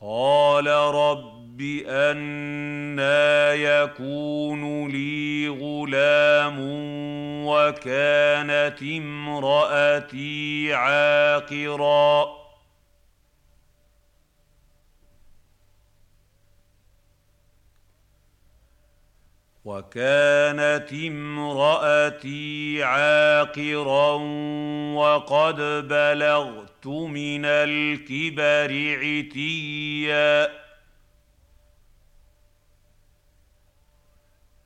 قال رب أنى يكون لي غلام وكانت امرأتي عاقرا وقد بلغت من الكبر عتيا